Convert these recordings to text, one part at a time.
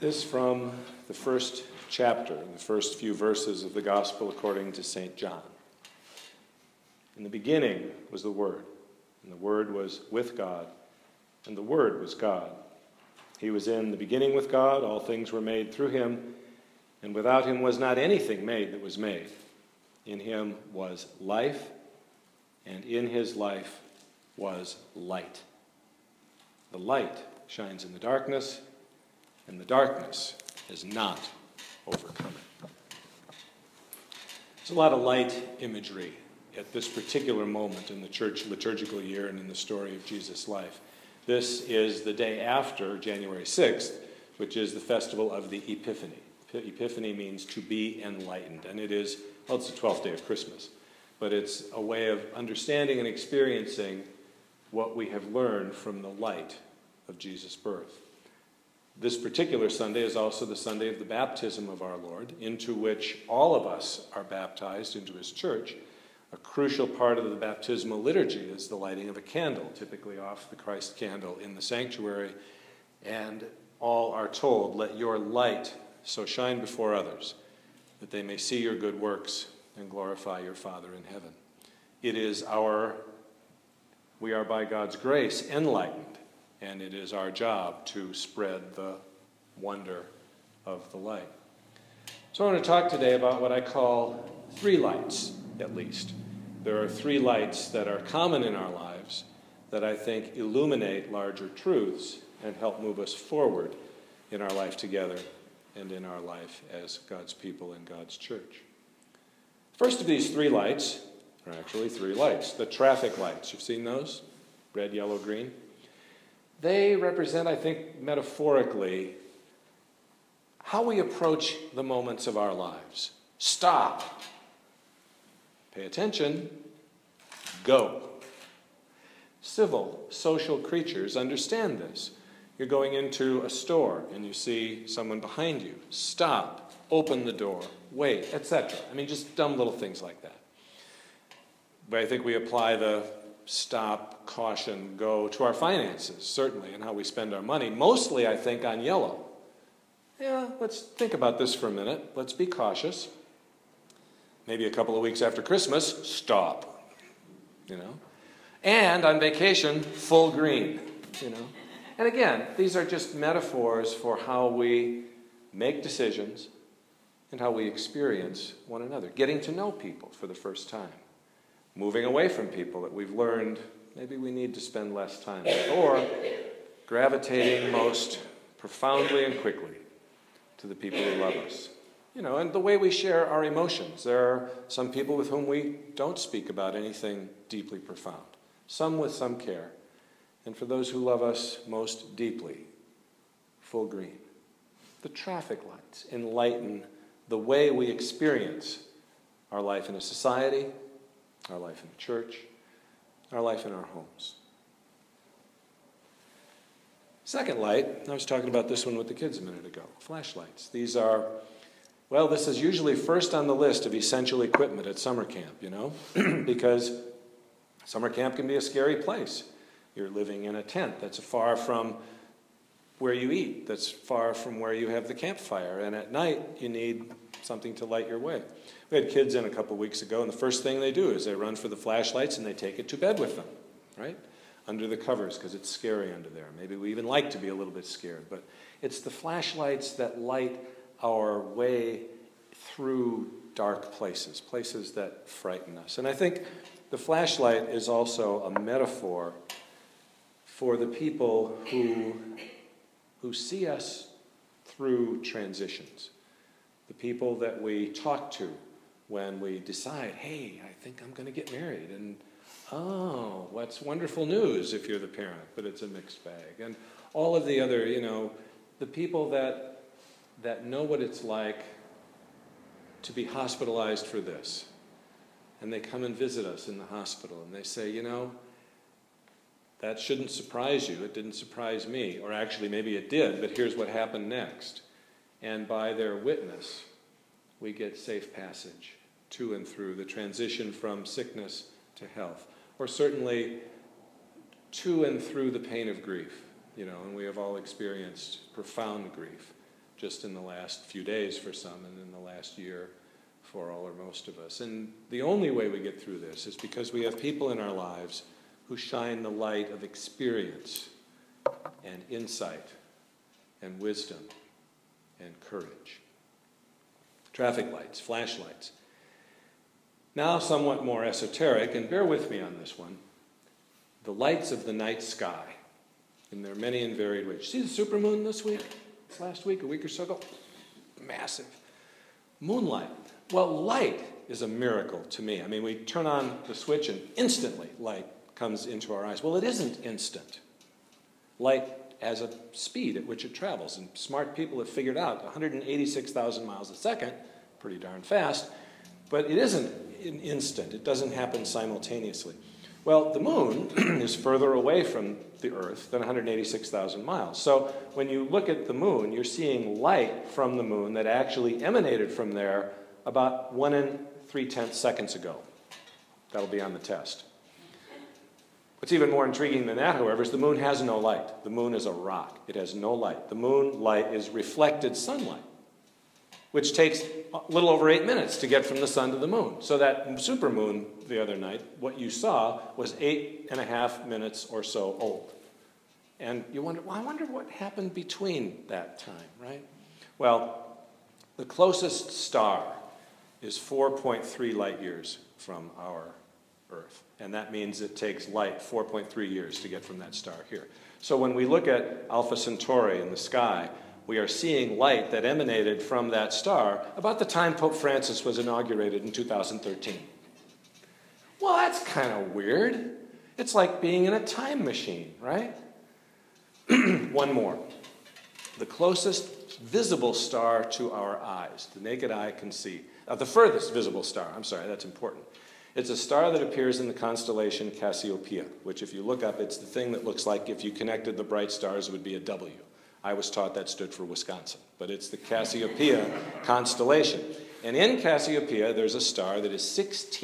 This from the first chapter, the first few verses of the Gospel according to St. John. In the beginning was the Word, and the Word was with God, and the Word was God. He was in the beginning with God, all things were made through him, and without him was not anything made that was made. In him was life, and in his life was light. The light shines in the darkness, and the darkness has not overcome it. There's a lot of light imagery at this particular moment in the church liturgical year and in the story of Jesus' life. This is the day after January 6th, which is the festival of the Epiphany. Epiphany means to be enlightened, and it is, well, it's the 12th day of Christmas, but it's a way of understanding and experiencing what we have learned from the light of Jesus' birth. This particular Sunday is also the Sunday of the baptism of our Lord, into which all of us are baptized into his church. A crucial part of the baptismal liturgy is the lighting of a candle, typically off the Christ candle in the sanctuary, and all are told, "Let your light so shine before others, that they may see your good works and glorify your Father in heaven." We are by God's grace enlightened, and it is our job to spread the wonder of the light. So I want to talk today about what I call three lights, at least. There are three lights that are common in our lives that I think illuminate larger truths and help move us forward in our life together and in our life as God's people in God's church. First of these three lights are actually three lights. The traffic lights, you've seen those? Red, yellow, green. They represent, I think, metaphorically, how we approach the moments of our lives. Stop. Pay attention. Go. Civil, social creatures understand this. You're going into a store and you see someone behind you. Stop. Open the door. Wait, etc. I mean, just dumb little things like that. But I think we apply the stop, caution, go to our finances, certainly, and how we spend our money. Mostly, I think, on yellow. Yeah, let's think about this for a minute. Let's be cautious. Maybe a couple of weeks after Christmas, stop. And on vacation, full green. And again, these are just metaphors for how we make decisions and how we experience one another. Getting to know people for the first time. Moving away from people that we've learned maybe we need to spend less time with. Or gravitating most profoundly and quickly to the people who love us. And the way we share our emotions. There are some people with whom we don't speak about anything deeply profound. Some with some care. And for those who love us most deeply, full green. The traffic lights enlighten the way we experience our life in a society, our life in the church, our life in our homes. Second light, I was talking about this one with the kids a minute ago, flashlights. These are, well, this is usually first on the list of essential equipment at summer camp, because summer camp can be a scary place. You're living in a tent that's far from where you eat, that's far from where you have the campfire, and at night you need something to light your way. We had kids in a couple weeks ago, and the first thing they do is they run for the flashlights and they take it to bed with them, right? Under the covers, because it's scary under there. Maybe we even like to be a little bit scared, but it's the flashlights that light our way through dark places, places that frighten us. And I think the flashlight is also a metaphor for the people who see us through transitions. The people that we talk to when we decide, hey, I think I'm going to get married. And, oh, what's wonderful news if you're the parent, but it's a mixed bag. And all of the other, the people that know what it's like to be hospitalized for this. And they come and visit us in the hospital, and they say, that shouldn't surprise you. It didn't surprise me. Or actually, maybe it did, but here's what happened next. And by their witness, we get safe passage to and through the transition from sickness to health. Or certainly to and through the pain of grief. And we have all experienced profound grief. just in the last few days for some, and in the last year for all or most of us. And the only way we get through this is because we have people in our lives who shine the light of experience and insight and wisdom and courage. Traffic lights, flashlights. Now somewhat more esoteric, and bear with me on this one, the lights of the night sky in their many and varied ways. See the supermoon this week? Last week, a week or so ago? Massive. Moonlight. Well, light is a miracle to me. I mean, we turn on the switch and instantly light comes into our eyes. Well, it isn't instant. Light has a speed at which it travels, and smart people have figured out 186,000 miles a second, pretty darn fast, but it isn't an instant. It doesn't happen simultaneously. Well, the moon is further away from the Earth than 186,000 miles. So when you look at the moon, you're seeing light from the moon that actually emanated from there about 1 3/10 seconds ago. That'll be on the test. What's even more intriguing than that, however, is the moon has no light. The moon is a rock. It has no light. The moon light is reflected sunlight, which takes a little over 8 minutes to get from the sun to the moon. So that supermoon the other night, what you saw was 8.5 minutes or so old. And you wonder, well, I wonder what happened between that time, right? Well, the closest star is 4.3 light years from our Earth. And that means it takes light 4.3 years to get from that star here. So when we look at Alpha Centauri in the sky, we are seeing light that emanated from that star about the time Pope Francis was inaugurated in 2013. Well, that's kind of weird. It's like being in a time machine, right? One more. The closest visible star to our eyes, the naked eye can see. The furthest visible star, I'm sorry, that's important. It's a star that appears in the constellation Cassiopeia, which if you look up, it's the thing that looks like if you connected the bright stars, it would be a W. I was taught that stood for Wisconsin, but it's the Cassiopeia constellation. And in Cassiopeia, there's a star that is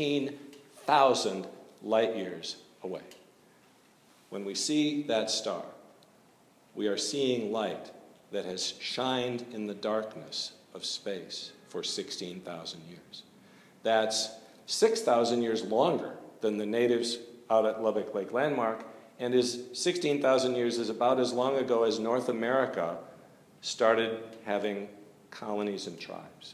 16,000 light years away. When we see that star, we are seeing light that has shined in the darkness of space for 16,000 years. That's 6,000 years longer than the natives out at Lubbock Lake Landmark, and is 16,000 years is about as long ago as North America started having colonies and tribes.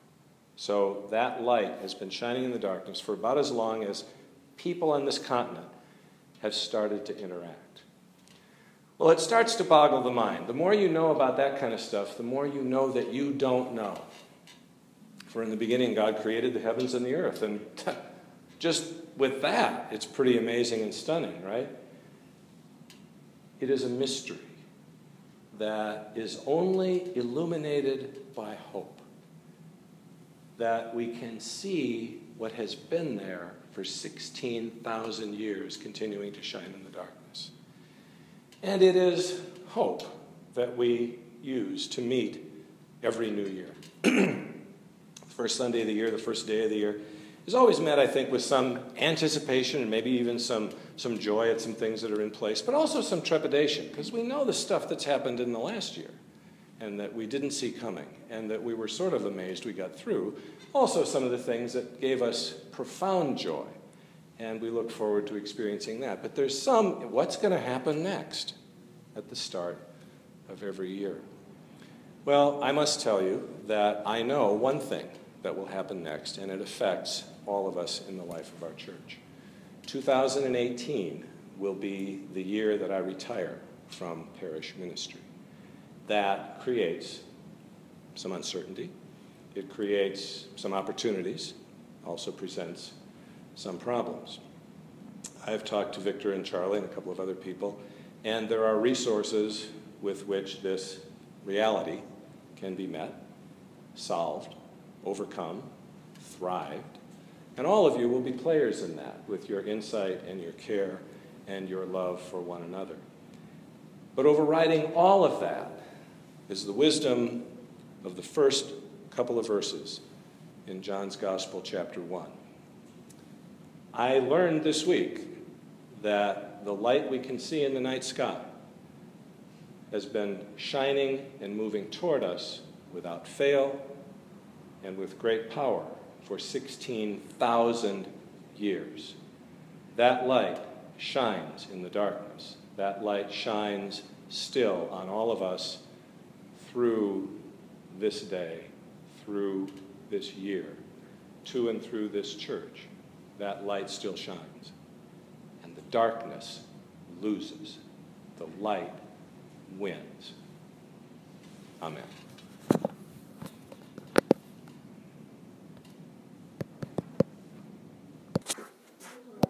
So that light has been shining in the darkness for about as long as people on this continent have started to interact. Well, it starts to boggle the mind. The more you know about that kind of stuff, the more you know that you don't know. For in the beginning, God created the heavens and the earth. And just with that, it's pretty amazing and stunning, right? It is a mystery that is only illuminated by hope. That we can see what has been there for 16,000 years, continuing to shine in the darkness. And it is hope that we use to meet every new year. First Sunday of the year, the first day of the year, is always met, I think, with some anticipation and maybe even some joy at some things that are in place, but also some trepidation, because we know the stuff that's happened in the last year and that we didn't see coming and that we were sort of amazed we got through. Also some of the things that gave us profound joy, and we look forward to experiencing that. But there's some, what's going to happen next at the start of every year? Well, I must tell you that I know one thing that will happen next, and it affects all of us in the life of our church. 2018 will be the year that I retire from parish ministry. That creates some uncertainty. It creates some opportunities, also presents some problems. I've talked to Victor and Charlie and a couple of other people, and there are resources with which this reality can be met, solved, overcome, thrived. And all of you will be players in that with your insight and your care and your love for one another. But overriding all of that is the wisdom of the first couple of verses in John's Gospel, chapter 1. I learned this week that the light we can see in the night sky has been shining and moving toward us without fail, and with great power for 16,000 years. That light shines in the darkness. That light shines still on all of us through this day, through this year, to and through this church. That light still shines. And the darkness loses. The light wins. Amen.